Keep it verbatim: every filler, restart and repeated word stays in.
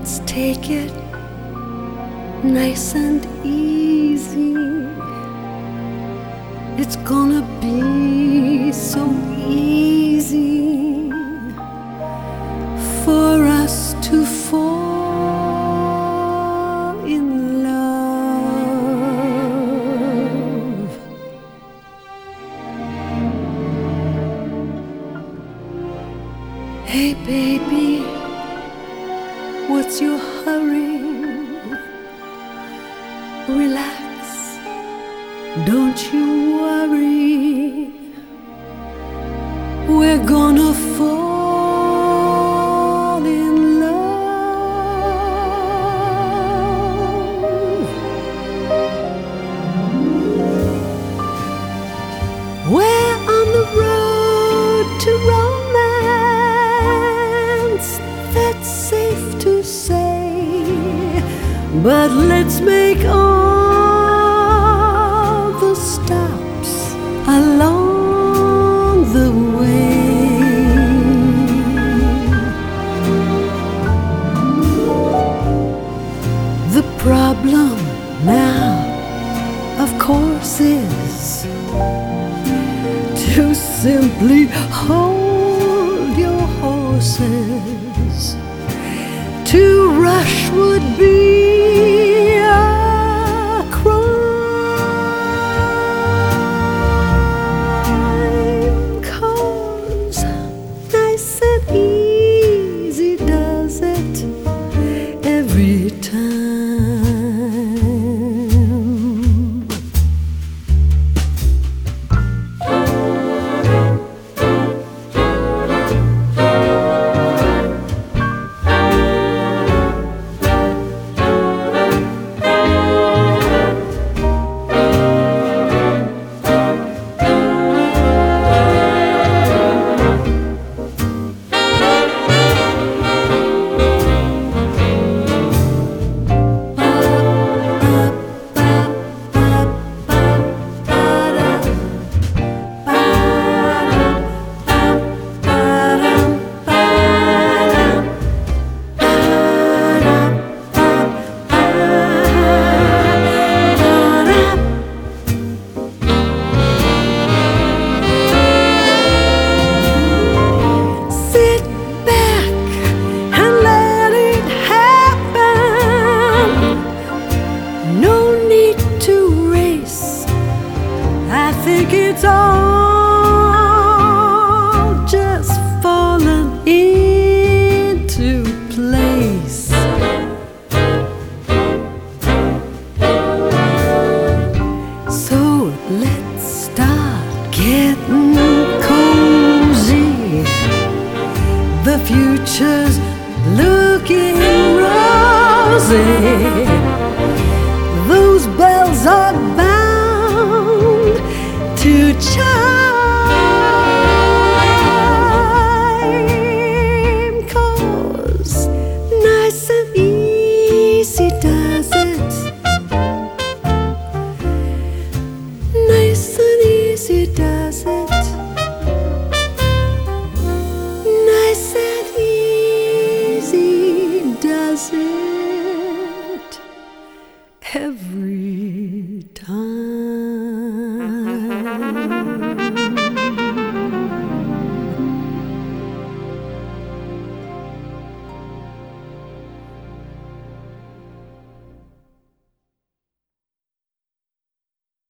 Let's take it nice and easy. It's gonna be so easy for us to fall in love. Hey baby, what's your hurry? Relax, don't you worry. We're gonna fall in love. We're on the road to romance, that's safe to say. But let's make all the stops along the way. The problem now, of course, is to simply hold your horses. To rush would be a crime, 'cause nice and easy does it every time. I think it's all just fallen into place. So let's start getting cozy. The future's looking rosy. Those bells are bound to chime, 'cause nice and easy does it. Nice and easy does it. Nice and easy does it.